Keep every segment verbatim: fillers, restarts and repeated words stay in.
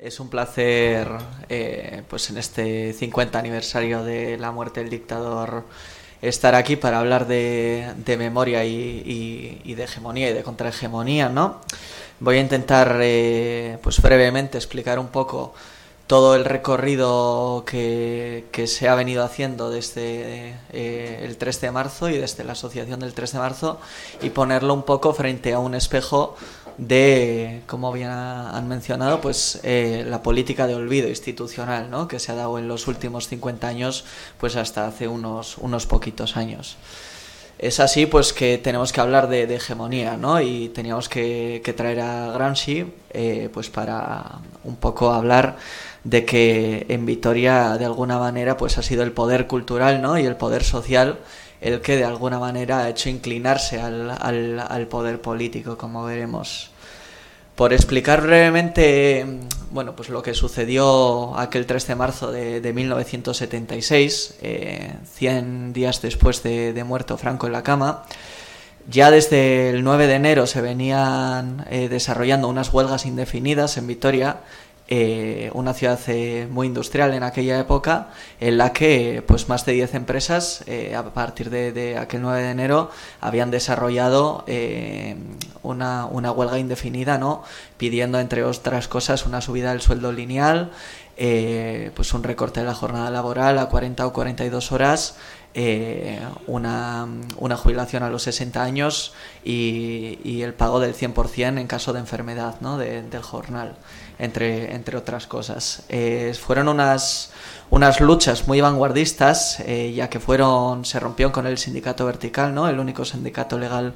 Es un placer, eh, pues en este cincuenta aniversario de la muerte del dictador, estar aquí para hablar de, de memoria y, y, y de hegemonía y de contrahegemonía, ¿no? Voy a intentar, eh, pues brevemente, explicar un poco todo el recorrido que, que se ha venido haciendo desde eh, el tres de marzo y desde la asociación del tres de marzo, y ponerlo un poco frente a un espejo de, como bien han mencionado, pues eh, la política de olvido institucional, ¿no?, que se ha dado en los últimos cincuenta años, pues hasta hace unos, unos poquitos años. Es así pues que tenemos que hablar de, de hegemonía, ¿no? Y teníamos que, que traer a Gramsci eh, pues para un poco hablar de que en Vitoria de alguna manera pues ha sido el poder cultural, ¿no?, y el poder social el que de alguna manera ha hecho inclinarse al, al, al poder político, como veremos. Por explicar brevemente, bueno, pues lo que sucedió aquel tres de marzo de, de mil novecientos setenta y seis, eh, cien días después de, de muerto Franco en la cama. Ya desde el nueve de enero se venían eh, desarrollando unas huelgas indefinidas en Vitoria, eh, una ciudad eh, muy industrial en aquella época, en la que pues más de diez empresas eh, a partir de, de aquel nueve de enero habían desarrollado eh, una, una huelga indefinida, ¿no?, pidiendo, entre otras cosas, una subida del sueldo lineal, eh, pues un recorte de la jornada laboral a cuarenta o cuarenta y dos horas, eh, una, una jubilación a los sesenta años y, y el pago del cien por ciento en caso de enfermedad, ¿no?, de, del jornal, entre, entre otras cosas. Eh, fueron unas, unas luchas muy vanguardistas, eh, ya que fueron se rompieron con el sindicato vertical, ¿no?, el único sindicato legal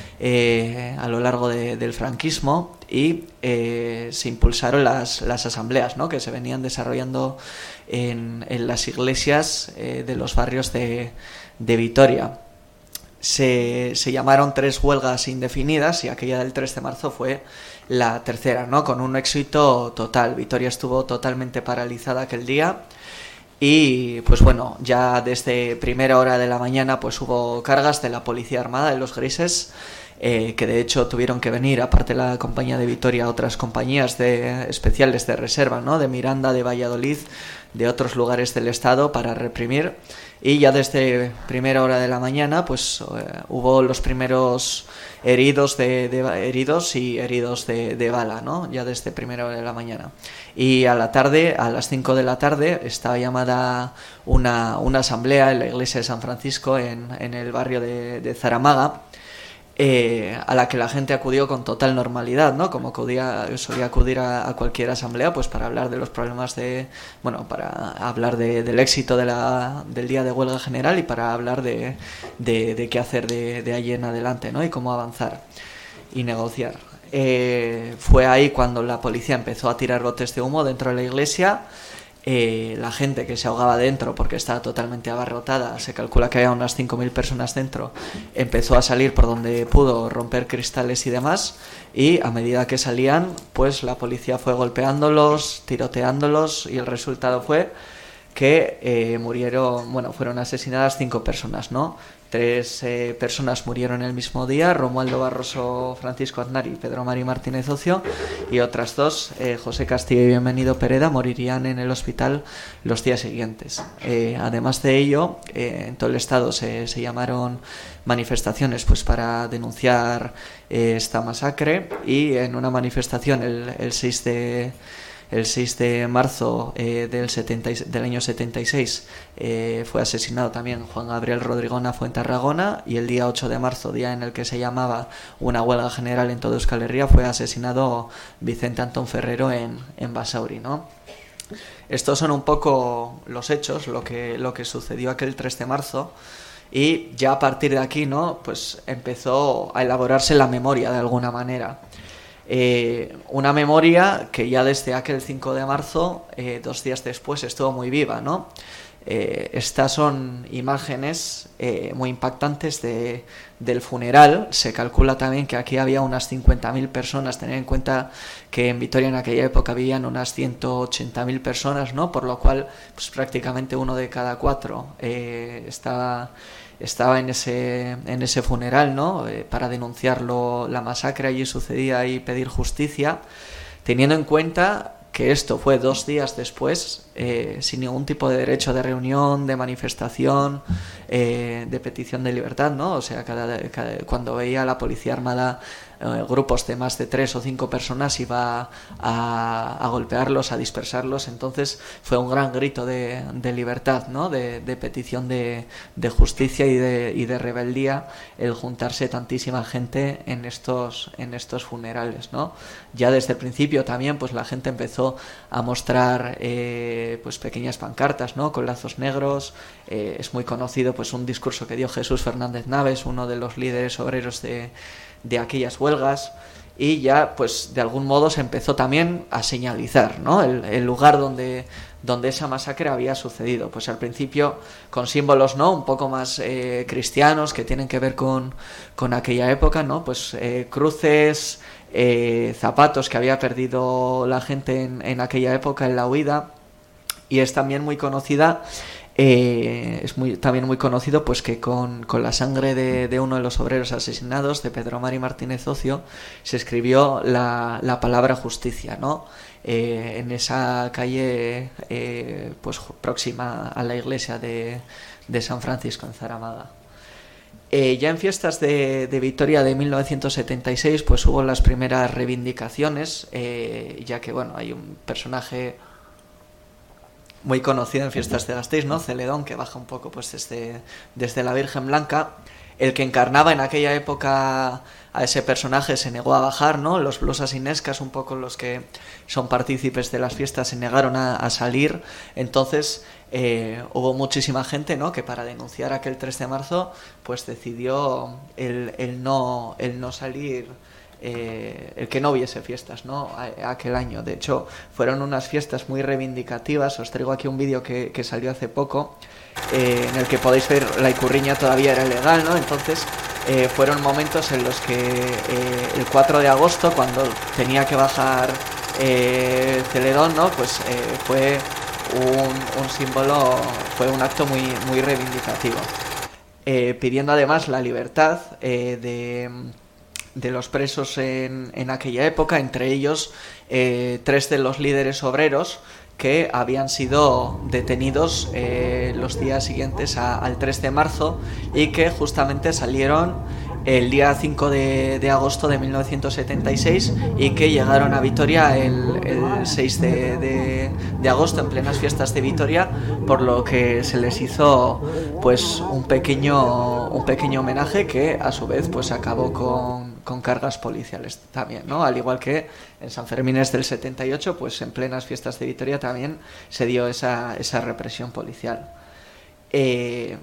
eh, a lo largo de, del franquismo, y eh, se impulsaron las, las asambleas, ¿no?, que se venían desarrollando en, en las iglesias eh, de los barrios de, de Vitoria. Se, se llamaron tres huelgas indefinidas y aquella del tres de marzo fue la tercera, ¿no?, con un éxito total. Vitoria estuvo totalmente paralizada aquel día y, pues bueno, ya desde primera hora de la mañana pues hubo cargas de la Policía Armada de los Grises, eh, que de hecho tuvieron que venir, aparte de la compañía de Vitoria, otras compañías de, especiales de reserva, ¿no?, de Miranda, de Valladolid, de otros lugares del estado, para reprimir. Y ya desde primera hora de la mañana pues uh, hubo los primeros heridos de, de heridos y heridos de, de bala, ¿no?, ya desde primera hora de la mañana. Y a la tarde, a las cinco de la tarde, estaba llamada una, una asamblea en la iglesia de San Francisco en, en el barrio de, de Zaramaga, Eh, a la que la gente acudió con total normalidad, ¿no?, como acudía, solía acudir a, a cualquier asamblea, pues para hablar de los problemas de, bueno, para hablar de, del éxito de la, del día de huelga general y para hablar de, de, de qué hacer de, de ahí en adelante, ¿no?, y cómo avanzar y negociar. Eh, fue ahí cuando la policía empezó a tirar botes de humo dentro de la iglesia. Eh, la gente que se ahogaba dentro porque estaba totalmente abarrotada, se calcula que había unas cinco mil personas dentro, empezó a salir por donde pudo, romper cristales y demás, y a medida que salían pues la policía fue golpeándolos, tiroteándolos, y el resultado fue que eh, murieron, bueno, fueron asesinadas cinco personas, ¿no? Tres eh, personas murieron el mismo día: Romualdo Barroso, Francisco Aznar y Pedro Mari Martínez Ocio, y otras dos, eh, José Castillo y Bienvenido Pereda, morirían en el hospital los días siguientes. Eh, además de ello, eh, en todo el estado se, se llamaron manifestaciones pues para denunciar eh, esta masacre, y en una manifestación el, el seis de El seis de marzo eh, del, setenta, del año setenta y seis eh, fue asesinado también Juan Gabriel Rodrigón a Fuenterragona, y el día ocho de marzo, día en el que se llamaba una huelga general en toda Euskal Herria, fue asesinado Vicente Antón Ferrero en, en Basauri, ¿no? Estos son un poco los hechos, lo que, lo que sucedió aquel tres de marzo, y ya a partir de aquí, ¿no?, pues empezó a elaborarse la memoria de alguna manera. Eh, una memoria que ya desde aquel cinco de marzo, eh, dos días después, estuvo muy viva, ¿no? Eh, estas son imágenes eh, muy impactantes de, del funeral. Se calcula también que aquí había unas cincuenta mil personas, tener en cuenta que en Vitoria en aquella época vivían unas ciento ochenta mil personas, ¿no?, por lo cual pues prácticamente uno de cada cuatro eh, estaba... estaba en ese en ese funeral, ¿no?, eh, para denunciarlo, la masacre allí sucedía, y pedir justicia, teniendo en cuenta que esto fue dos días después, eh, sin ningún tipo de derecho de reunión, de manifestación, eh, de petición de libertad, ¿no? O sea, cada, cada, cuando veía a la policía armada eh, grupos de más de tres o cinco personas, iba a, a golpearlos, a dispersarlos. Entonces fue un gran grito de, de libertad, ¿no? De, de petición de, de justicia y de, y de rebeldía el juntarse tantísima gente en estos, en estos funerales, ¿no? Ya desde el principio también pues la gente empezó a mostrar eh, pues pequeñas pancartas, ¿no? Con lazos negros. Eh, es muy conocido pues un discurso que dio Jesús Fernández Naves, uno de los líderes obreros de, de aquellas huelgas, y ya pues de algún modo se empezó también a señalizar, ¿no? el, el lugar donde, donde esa masacre había sucedido. Pues al principio con símbolos, ¿no? Un poco más eh, cristianos, que tienen que ver con, con aquella época, ¿no? Pues eh, cruces, eh, zapatos que había perdido la gente en, en aquella época en la huida. Y es también muy conocida, eh, es muy, también muy conocido pues que con, con la sangre de, de uno de los obreros asesinados, de Pedro Mari Martínez Ocio, se escribió la, la palabra justicia, ¿no? Eh, en esa calle eh, pues próxima a la iglesia de, de San Francisco en Zaramaga. Eh, ya en fiestas de, de Vitoria de mil novecientos setenta y seis pues hubo las primeras reivindicaciones, eh, ya que bueno, hay un personaje muy conocido en fiestas de Gasteiz, ¿no? Celedón, que baja un poco pues desde, desde la Virgen Blanca. El que encarnaba en aquella época a ese personaje se negó a bajar, ¿no? Los blusas inescas, un poco los que son partícipes de las fiestas, se negaron a, a salir. Entonces eh, hubo muchísima gente, ¿no? Que para denunciar aquel tres de marzo pues decidió el, el, no, el no salir, Eh, el que no hubiese fiestas, ¿no? A, a aquel año. De hecho, fueron unas fiestas muy reivindicativas. Os traigo aquí un vídeo que, que salió hace poco, eh, en el que podéis ver la ikurriña todavía era legal, ¿no? Entonces eh, fueron momentos en los que eh, el cuatro de agosto, cuando tenía que bajar eh, Celedón, ¿no? Pues eh, fue un, un símbolo, fue un acto muy, muy reivindicativo, eh, pidiendo además la libertad eh, de de los presos en, en aquella época, entre ellos eh, tres de los líderes obreros que habían sido detenidos eh, los días siguientes a, al tres de marzo y que justamente salieron el día cinco de, de agosto de mil novecientos setenta y seis y que llegaron a Vitoria el, el seis de, de, de agosto en plenas fiestas de Vitoria, por lo que se les hizo pues un pequeño, un pequeño homenaje que a su vez pues acabó con con cargas policiales también, ¿no? Al igual que en San Fermines del setenta y ocho, pues en plenas fiestas de Vitoria también se dio esa, esa represión policial. Eh,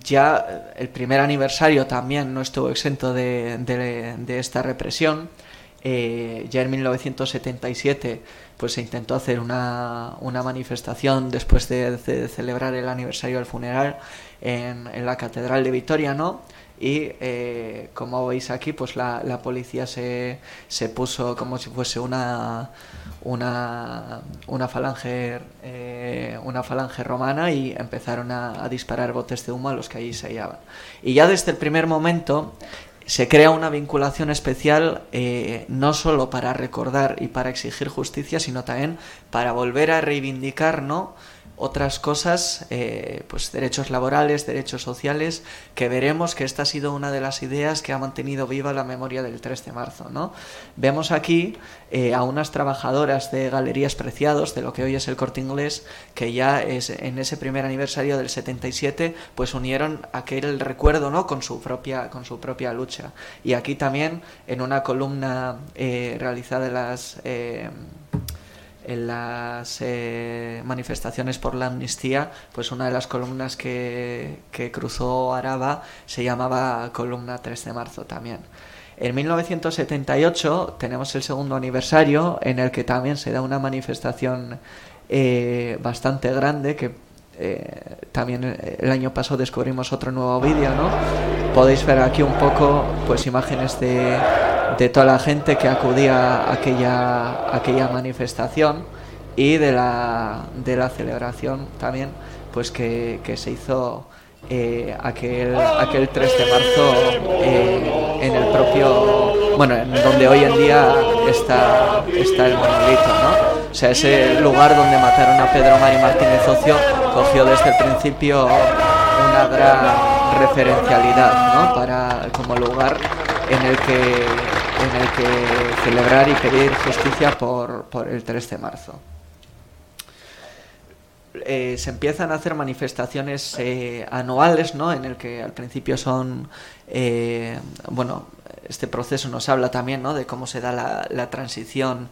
ya el primer aniversario también no estuvo exento de, de, de esta represión. Eh, ya en mil novecientos setenta y siete pues se intentó hacer una, una manifestación después de, de celebrar el aniversario del funeral en, en la Catedral de Vitoria, ¿no? Y eh, como veis aquí, pues la, la policía se, se puso como si fuese una una, una falange eh, una falange romana y empezaron a, a disparar botes de humo a los que allí se hallaban. Y ya desde el primer momento se crea una vinculación especial, eh, no solo para recordar y para exigir justicia, sino también para volver a reivindicar, ¿no?, otras cosas, eh, pues derechos laborales, derechos sociales, que veremos que esta ha sido una de las ideas que ha mantenido viva la memoria del tres de marzo, ¿no? Vemos aquí eh, a unas trabajadoras de Galerías Preciados, de lo que hoy es el Corte Inglés, que ya es, en ese primer aniversario del setenta y siete, pues unieron aquel recuerdo, ¿no?, con su propia, con su propia lucha. Y aquí también, en una columna eh, realizada en las... Eh, en las eh, manifestaciones por la amnistía, pues una de las columnas que, que cruzó Araba se llamaba columna tres de marzo también. En mil novecientos setenta y ocho tenemos el segundo aniversario, en el que también se da una manifestación eh, bastante grande, que eh, también el año pasado descubrimos otro nuevo vídeo, ¿no? Podéis ver aquí un poco pues imágenes de de toda la gente que acudía a aquella, a aquella manifestación y de la, de la celebración también pues que, que se hizo eh, aquel, aquel tres de marzo eh, en el propio, bueno, en donde hoy en día está, está el monolito, ¿no? O sea, ese lugar donde mataron a Pedro Mari Martínez Ocio cogió desde el principio una gran referencialidad, ¿no? Para, como lugar en el que, en el que celebrar y pedir justicia por, por el tres de marzo. Eh, se empiezan a hacer manifestaciones eh, anuales, ¿no? En el que al principio son, eh, bueno, este proceso nos habla también, ¿no? De cómo se da la, la transición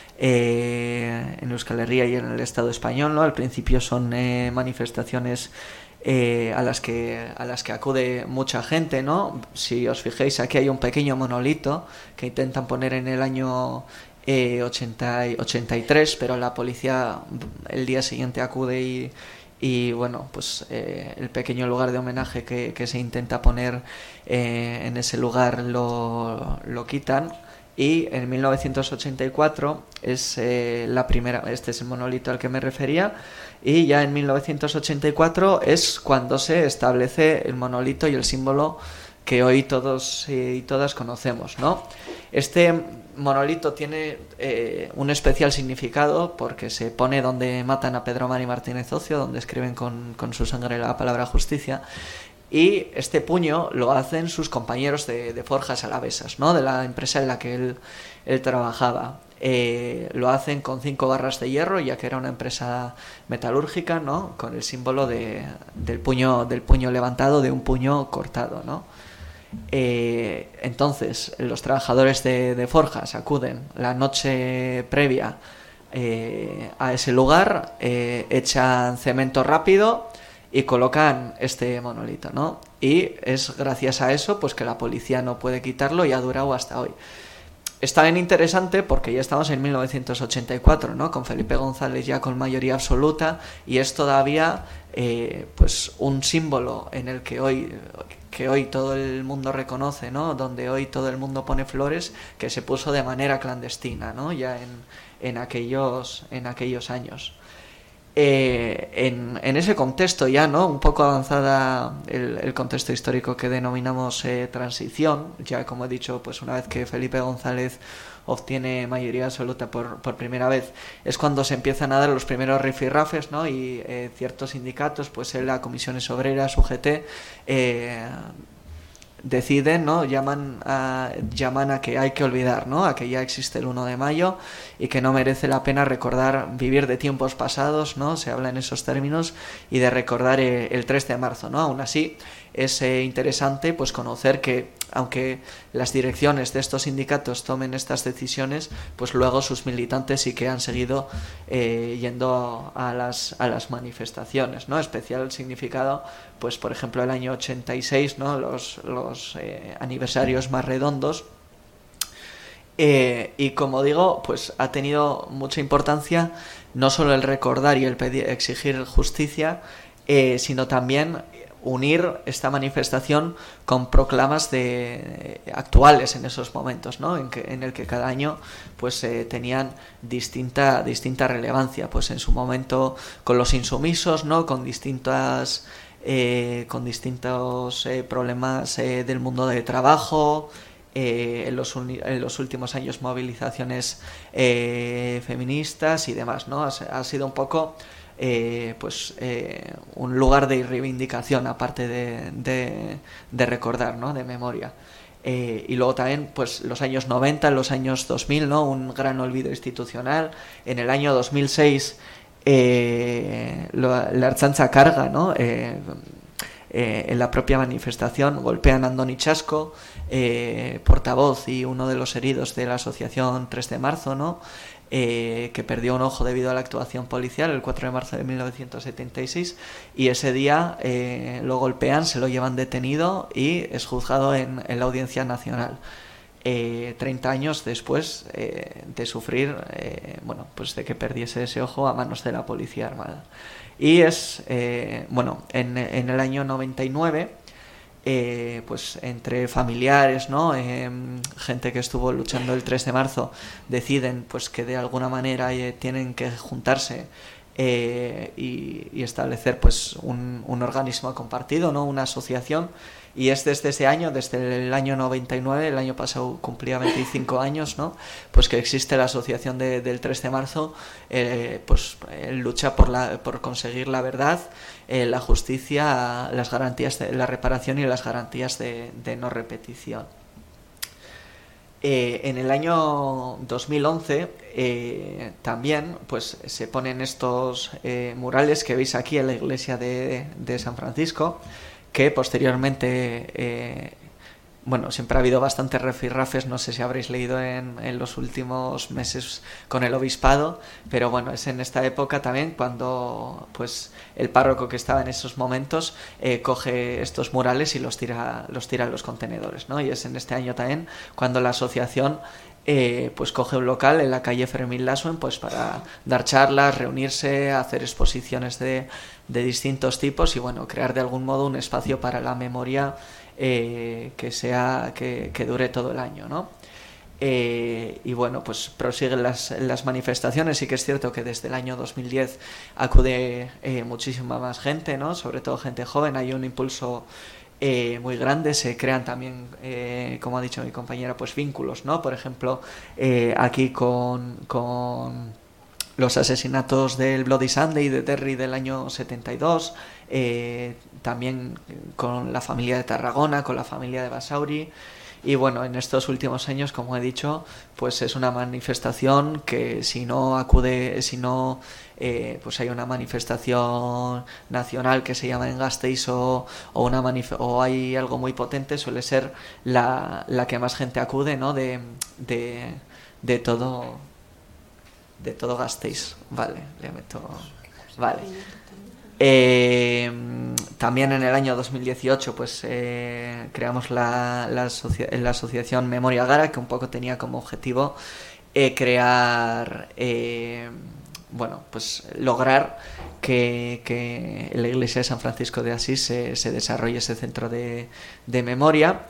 eh, en Euskal Herria y en el Estado español, ¿no? Al principio son eh, manifestaciones eh, a las que a las que acude mucha gente, ¿no? Si os fijáis, aquí hay un pequeño monolito que intentan poner en el año Eh, ochenta, ochenta y tres, pero la policía el día siguiente acude y, y bueno, pues eh, el pequeño lugar de homenaje que, que se intenta poner eh, en ese lugar lo, lo quitan, y en mil novecientos ochenta y cuatro es eh, la primera, este es el monolito al que me refería, y ya en mil novecientos ochenta y cuatro es cuando se establece el monolito y el símbolo que hoy todos y todas conocemos, ¿no? Este monolito tiene eh, un especial significado porque se pone donde matan a Pedro Mari Martínez Ocio, donde escriben con, con su sangre la palabra justicia, y este puño lo hacen sus compañeros de, de Forjas Alavesas, ¿no? De la empresa en la que él, él trabajaba. Eh, lo hacen con cinco barras de hierro, ya que era una empresa metalúrgica, ¿no? Con el símbolo de, del puño del puño levantado, de un puño cortado, ¿no? Eh, entonces los trabajadores de, de Forjas acuden la noche previa eh, a ese lugar, eh, echan cemento rápido y colocan este monolito, ¿no? Y es gracias a eso pues que la policía no puede quitarlo y ha durado hasta hoy. Está bien interesante porque ya estamos en mil novecientos ochenta y cuatro, ¿no? Con Felipe González ya con mayoría absoluta, y es todavía eh, pues un símbolo en el que hoy que hoy todo el mundo reconoce, ¿no? Donde hoy todo el mundo pone flores, que se puso de manera clandestina, ¿no? Ya en, en aquellos en aquellos años. Eh, en, en ese contexto ya, ¿no? Un poco avanzada el, el contexto histórico que denominamos eh, transición, ya como he dicho, pues una vez que Felipe González obtiene mayoría absoluta por, por primera vez, es cuando se empiezan a dar los primeros rifirrafes, ¿no? Y eh, ciertos sindicatos, pues en la Comisiones Obreras, U G T, eh, deciden, ¿no? Llaman a, llaman a que hay que olvidar, ¿no? A que ya existe el uno de mayo y que no merece la pena recordar, vivir de tiempos pasados, ¿no? Se habla en esos términos, y de recordar eh, el tres de marzo, ¿no? Aún así, es eh, interesante pues conocer que, aunque las direcciones de estos sindicatos tomen estas decisiones, pues luego sus militantes sí que han seguido eh, yendo a las, a las manifestaciones, ¿no? Especial significado, pues por ejemplo el año ochenta y seis, ¿no? Los, los eh, aniversarios más redondos. Eh, y como digo, pues ha tenido mucha importancia no solo el recordar y el pedir, exigir justicia, eh, sino también unir esta manifestación con proclamas de eh, actuales en esos momentos, ¿no? En que en el que cada año pues eh, tenían distinta distinta relevancia, pues en su momento con los insumisos, ¿no? Con distintas eh, con distintos eh, problemas eh, del mundo de trabajo. Eh, en, los uni- en los últimos años movilizaciones eh, feministas y demás, ¿no? Ha, ha sido un poco eh, pues eh, un lugar de reivindicación, aparte de, de, de recordar, ¿no? De memoria. Eh, y luego también pues los años noventa, los años dos mil, ¿no? Un gran olvido institucional. En el año dos mil seis eh, lo, la Ertzaintza carga, ¿no? Eh, Eh, en la propia manifestación, golpean a Andoni Chasco, eh, portavoz y uno de los heridos de la asociación tres de marzo, ¿no? Eh, que perdió un ojo debido a la actuación policial el cuatro de marzo de mil novecientos setenta y seis, y ese día eh, lo golpean, se lo llevan detenido y es juzgado en, en la Audiencia Nacional. Eh, treinta años después eh, de sufrir, eh, bueno, pues de que perdiese ese ojo a manos de la Policía Armada. Y es, eh, bueno, en, en el año noventa y nueve, eh, pues entre familiares, ¿no? Eh, gente que estuvo luchando el tres de marzo, deciden pues que de alguna manera eh, tienen que juntarse eh, y, y establecer pues un, un organismo compartido, ¿no? Una asociación. Y es desde ese año, desde el año noventa y nueve, el año pasado cumplía veinticinco años, ¿no? Pues que existe la asociación de, del tres de marzo, eh, pues eh, lucha por, la, por conseguir la verdad, eh, la justicia, las garantías de la reparación y las garantías de, de no repetición. Eh, en el año dos mil once eh, también pues se ponen estos eh, murales que veis aquí en la iglesia de, de San Francisco, que posteriormente, eh, bueno, siempre ha habido bastantes rifirrafes, no sé si habréis leído en, en los últimos meses con el obispado, pero bueno, es en esta época también cuando pues el párroco que estaba en esos momentos eh, coge estos murales y los tira, los tira a los contenedores, ¿no? Y es en este año también cuando la asociación Eh, pues coge un local en la calle Fermín Lasuen pues para dar charlas, reunirse, hacer exposiciones de, de distintos tipos y bueno, crear de algún modo un espacio para la memoria eh, que sea que, que dure todo el año, ¿no? Eh, y bueno, pues prosiguen las, las manifestaciones. Sí que es cierto que desde el año dos mil diez acude eh, muchísima más gente, ¿no? Sobre todo gente joven. Hay un impulso Eh, muy grandes, se crean también, eh, como ha dicho mi compañera, pues vínculos, ¿no? Por ejemplo, eh, aquí con, con los asesinatos del Bloody Sunday de Terry del año setenta y dos, eh, también con la familia de Tarragona, con la familia de Basauri. Y bueno, en estos últimos años, como he dicho, pues es una manifestación que si no acude, si no eh, pues hay una manifestación nacional que se llama en Gasteiz o, o, una manif- o hay algo muy potente, suele ser la, la que más gente acude, ¿no? De, de, de todo de todo Gasteiz. Vale, le meto. Vale. Eh, también en el año dos mil dieciocho pues eh, creamos la, la, asocia- la asociación Memoria Gara, que un poco tenía como objetivo eh, crear eh, bueno, pues lograr que, que en la iglesia de San Francisco de Asís se, se desarrolle ese centro de, de memoria.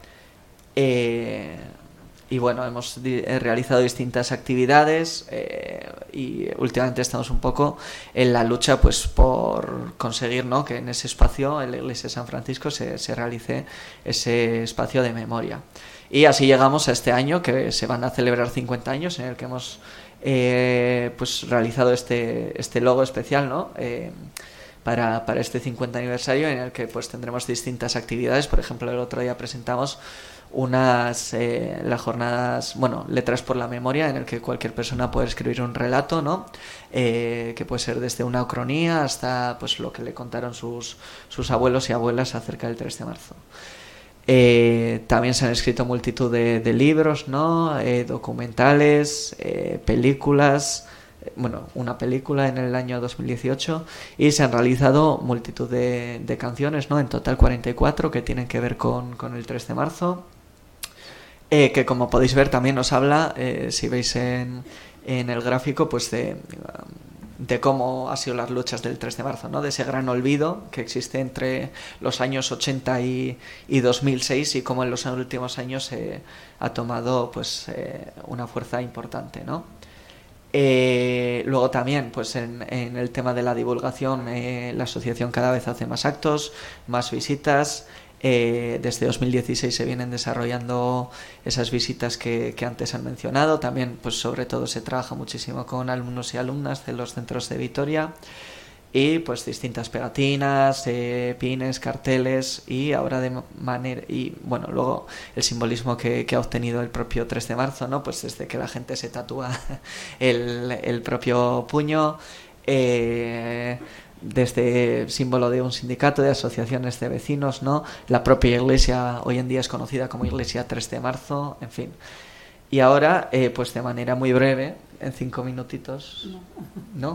eh, Y bueno, hemos di- realizado distintas actividades eh, y últimamente estamos un poco en la lucha pues por conseguir, ¿no?, que en ese espacio, en la iglesia de San Francisco, se, se realice ese espacio de memoria. Y así llegamos a este año, que se van a celebrar cincuenta años, en el que hemos eh, pues realizado este, este logo especial, ¿no?, eh, para, para este cincuenta aniversario, en el que pues tendremos distintas actividades. Por ejemplo, el otro día presentamos unas eh, las jornadas, bueno, letras por la memoria, en el que cualquier persona puede escribir un relato, ¿no? Eh, que puede ser desde una ucronía hasta pues lo que le contaron sus, sus abuelos y abuelas acerca del tres de marzo. Eh, también se han escrito multitud de, de libros, ¿no? Eh, documentales, eh, películas, eh, bueno, una película en el año dos mil dieciocho, y se han realizado multitud de, de canciones, ¿no? En total cuarenta y cuatro que tienen que ver con, con el tres de marzo. Eh, que como podéis ver también nos habla, eh, si veis en, en el gráfico, pues de, de cómo han sido las luchas del tres de marzo, ¿no? De ese gran olvido que existe entre los años ochenta y, y dos mil seis, y cómo en los últimos años eh, ha tomado pues eh, una fuerza importante, ¿no? Eh, luego también pues en, en el tema de la divulgación, eh, la asociación cada vez hace más actos, más visitas. Eh, desde dos mil dieciséis se vienen desarrollando esas visitas que, que antes han mencionado. También, pues sobre todo, se trabaja muchísimo con alumnos y alumnas de los centros de Vitoria, y pues distintas pegatinas, eh, pines, carteles, y ahora de manera y bueno, luego el simbolismo que, que ha obtenido el propio tres de marzo, ¿no? Pues desde que la gente se tatúa el, el propio puño, eh, desde símbolo de un sindicato, de asociaciones de vecinos, ¿no? La propia iglesia hoy en día es conocida como Iglesia tres de marzo, en fin. Y ahora, eh, pues de manera muy breve, en cinco minutitos, ¿no?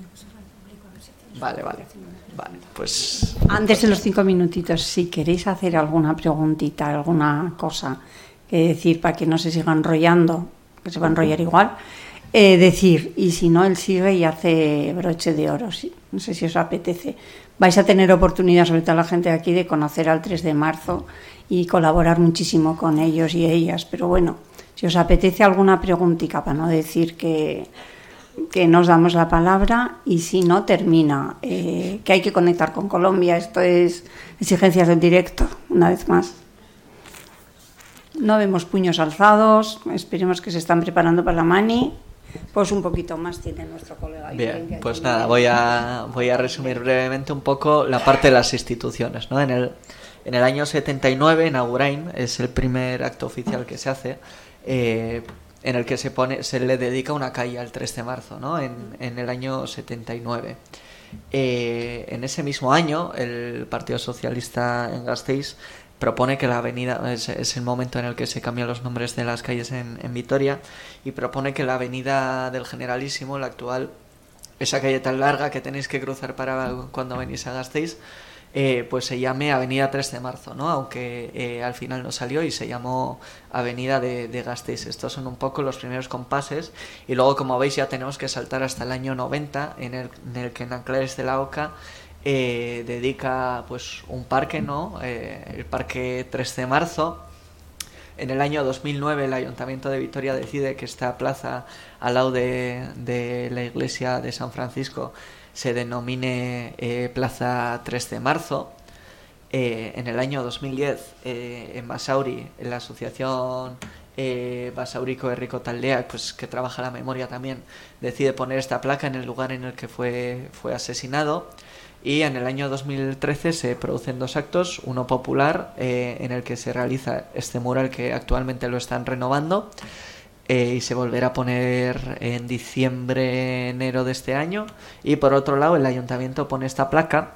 Vale, vale, vale, pues... Antes de los cinco minutitos, si queréis hacer alguna preguntita, alguna cosa que decir para que no se siga enrollando, que se va a enrollar igual, eh, decir, y si no, él sigue y hace broche de oro, ¿sí? No sé si os apetece. Vais a tener oportunidad, sobre todo la gente de aquí, de conocer al tres de marzo y colaborar muchísimo con ellos y ellas, pero bueno, si os apetece alguna preguntita, para no decir que... que nos damos la palabra y si no, termina. Eh, que hay que conectar con Colombia. Esto es exigencias del directo, una vez más. No vemos puños alzados. Esperemos que se están preparando para la mani. Pues un poquito más tiene nuestro colega. Bien, pues nada, voy a, voy a resumir brevemente un poco la parte de las instituciones, ¿no? En el, en el año setenta y nueve, en Agurain, es el primer acto oficial que se hace, eh, en el que se pone se le dedica una calle al tres de marzo, ¿no? En, en el año setenta y nueve. Eh, en ese mismo año, el Partido Socialista en Gasteiz propone que la avenida, es, es el momento en el que se cambian los nombres de las calles en, en Vitoria, y propone que la avenida del Generalísimo, la actual, esa calle tan larga que tenéis que cruzar para cuando venís a Gasteiz, eh, pues se llame Avenida tres de marzo, ¿no? Aunque eh, al final no salió y se llamó Avenida de, de Gasteiz. Estos son un poco los primeros compases, y luego, como veis, ya tenemos que saltar hasta el año noventa, en el, en el que en Anclares de la Oca Eh, dedica pues un parque, ¿no? Eh, el Parque tres de marzo. En el año dos mil nueve el Ayuntamiento de Vitoria decide que esta plaza al lado de, de la iglesia de San Francisco se denomine eh, Plaza tres de marzo. Eh, en el año dos mil diez eh, en Basauri, en la asociación eh, Basauriko Herriko Taldea, pues, que trabaja la memoria también, decide poner esta placa en el lugar en el que fue, fue asesinado. Y en el año dos mil trece se producen dos actos, uno popular eh, en el que se realiza este mural que actualmente lo están renovando eh, y se volverá a poner en diciembre, enero de este año, y por otro lado el ayuntamiento pone esta placa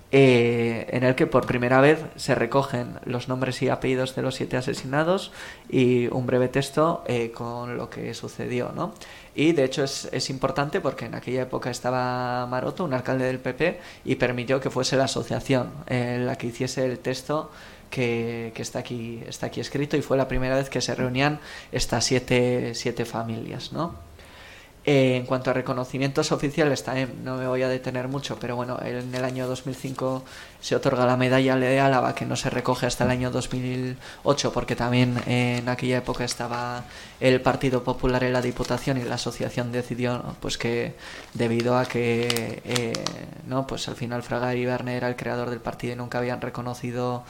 eh, en el que por primera vez se recogen los nombres y apellidos de los siete asesinados y un breve texto eh, con lo que sucedió, ¿no? Y de hecho es, es importante porque en aquella época estaba Maroto, un alcalde del P P, y permitió que fuese la asociación eh, la que hiciese el texto que, que está aquí está aquí escrito, y fue la primera vez que se reunían estas siete, siete familias, ¿no? Eh, en cuanto a reconocimientos oficiales, también no me voy a detener mucho, pero bueno, en el año dos mil cinco se otorga la medalla de Álava, que no se recoge hasta el año dos mil ocho, porque también eh, en aquella época estaba el Partido Popular en la Diputación, y la asociación decidió, ¿no?, pues que debido a que eh, no pues al final Fraga Iribarne era el creador del partido y nunca habían reconocido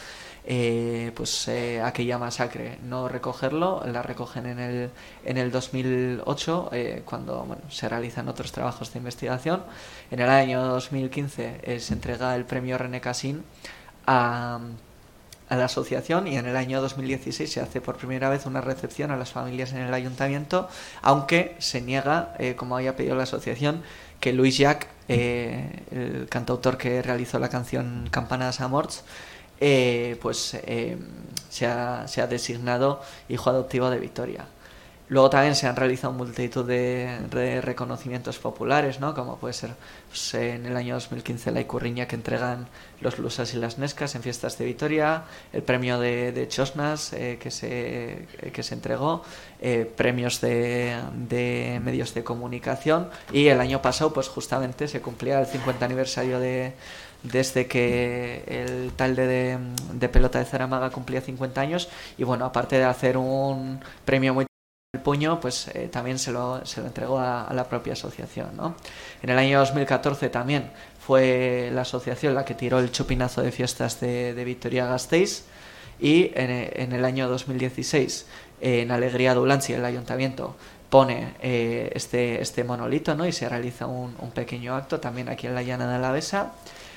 Eh, pues eh, aquella masacre, no recogerlo. La recogen en el en el dos mil ocho, eh, cuando bueno, se realizan otros trabajos de investigación. En el año dos mil quince eh, se entrega el premio René Cassin a, a la asociación, y en el año dos mil dieciséis se hace por primera vez una recepción a las familias en el ayuntamiento, aunque se niega, eh, como había pedido la asociación, que Louis Jacques, eh, el cantautor que realizó la canción Campanadas a Morts, Eh, pues eh, se, ha, se ha designado hijo adoptivo de Vitoria. Luego también se han realizado multitud de, de reconocimientos populares, ¿no? Como puede ser, pues, en el año dos mil quince la Icurriña, que entregan los lusas y las nescas en fiestas de Vitoria, el premio de, de Chosnas eh, que, se, que se entregó, eh, premios de, de medios de comunicación, y el año pasado pues justamente se cumplía el cincuenta aniversario de desde que el talde de, de pelota de Zaramaga cumplía cincuenta años, y bueno, aparte de hacer un premio muy el puño, pues eh, también se lo, se lo entregó a, a la propia asociación, ¿no? En el año dos mil catorce también fue la asociación la que tiró el chupinazo de fiestas de, de Vitoria-Gasteiz, y en, en el año dos mil dieciséis eh, en Alegría de Ulanzi el ayuntamiento pone eh, este, este monolito, ¿no? Y se realiza un, un pequeño acto también aquí en la Llana de Alavesa.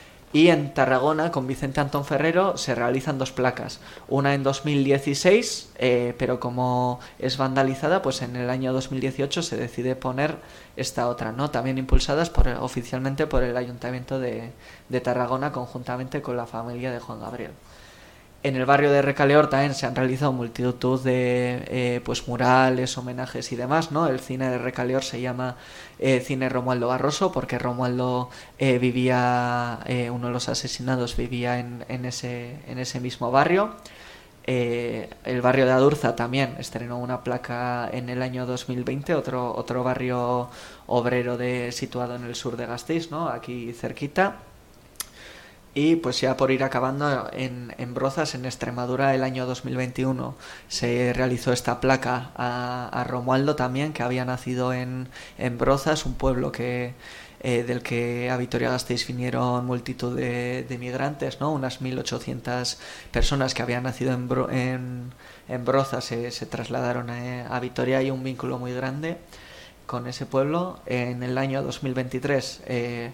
Y en Tarragona, con Vicente Antón Ferrero, se realizan dos placas. Una en dos mil dieciséis, eh, pero como es vandalizada, pues en el año dos mil dieciocho se decide poner esta otra, ¿no? También impulsadas por, oficialmente por el Ayuntamiento de, de Tarragona, conjuntamente con la familia de Juan Gabriel. En el barrio de Recaleor también se han realizado multitud de eh, pues murales, homenajes y demás, ¿no? El cine de Recaleor se llama eh, Cine Romualdo Barroso, porque Romualdo eh, vivía, eh, uno de los asesinados vivía en, en, ese, en ese mismo barrio. Eh, el barrio de Adurza también estrenó una placa en el año dos mil veinte, otro, otro barrio obrero de, situado en el sur de Gasteiz, ¿no? Aquí cerquita. Y pues ya por ir acabando, en, en Brozas, en Extremadura, el año dos mil veintiuno se realizó esta placa a, a Romualdo también, que había nacido en, en Brozas, un pueblo que eh, del que a Vitoria-Gasteiz vinieron multitud de, de migrantes, ¿no? Unas mil ochocientas personas que habían nacido en, Bro, en, en Brozas se, se trasladaron a, a Vitoria. Hay un vínculo muy grande con ese pueblo. En el año dos mil veintitrés... Eh,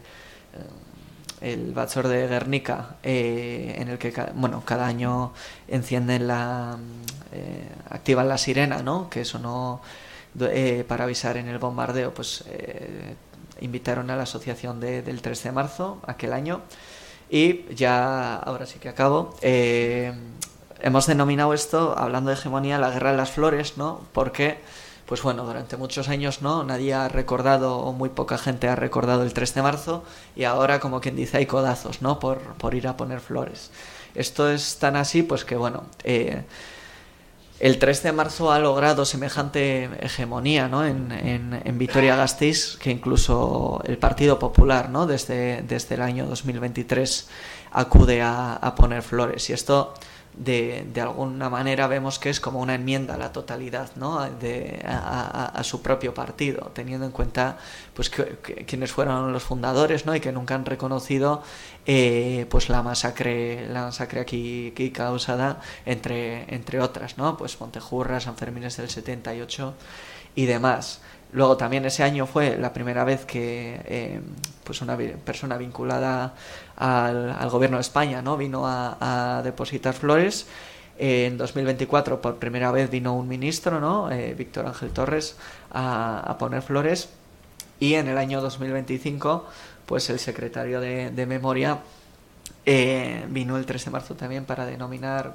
el Batzor de Guernica, eh, en el que bueno, cada año encienden la eh, activan la sirena, ¿no? Que sonó eh, para avisar en el bombardeo. Pues eh, invitaron a la asociación de, del tres de marzo aquel año. Y ya, ahora sí que acabo, eh, hemos denominado esto, hablando de hegemonía, la guerra de las flores, ¿no? Porque pues bueno, durante muchos años no nadie ha recordado, o muy poca gente ha recordado el tres de marzo, y ahora, como quien dice, hay codazos, ¿no? Por, por ir a poner flores. Esto es tan así, pues que bueno, eh, el tres de marzo ha logrado semejante hegemonía, ¿no? en, en, en Vitoria-Gasteiz, que incluso el Partido Popular, ¿no? Desde, desde el año dos mil veintitrés acude a, a poner flores. Y esto, de, de alguna manera, vemos que es como una enmienda a la totalidad, ¿no? de, a, a, a su propio partido, teniendo en cuenta pues que, que, quienes fueron los fundadores, ¿no? Y que nunca han reconocido eh, pues la masacre la masacre aquí, aquí causada, entre, entre otras, ¿no? Pues Montejurra, San Fermines del setenta y ocho y demás. Luego también ese año fue la primera vez que eh, pues una persona vinculada al, al gobierno de España, ¿no? Vino a, a depositar flores. Eh, en dos mil veinticuatro por primera vez vino un ministro, ¿no? Eh, Víctor Ángel Torres, a, a poner flores. Y en el año dos mil veinticinco pues el secretario de, de Memoria eh, vino el tres de marzo también para denominar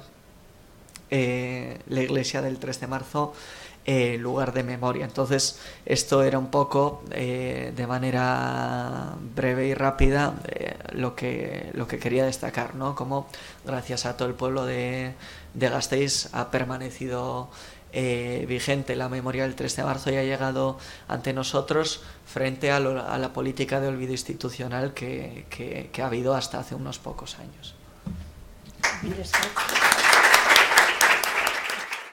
eh, la iglesia del tres de marzo Eh, lugar de memoria. Entonces, esto era un poco, eh, de manera breve y rápida, eh, lo que lo que quería destacar, ¿no? Como gracias a todo el pueblo de, de Gasteiz ha permanecido eh, vigente la memoria del tres de marzo y ha llegado ante nosotros frente a, lo, a la política de olvido institucional que, que, que ha habido hasta hace unos pocos años.